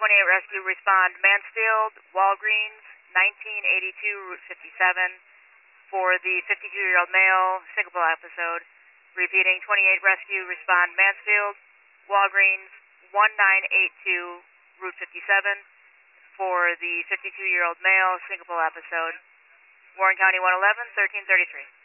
28 Rescue, respond Mansfield, Walgreens, 1982 Route 57 for the 52-year-old male syncopal episode. Repeating, 28 Rescue, respond Mansfield, Walgreens, 1982 Route 57 for the 52-year-old male syncopal episode. Warren County 111, 1333.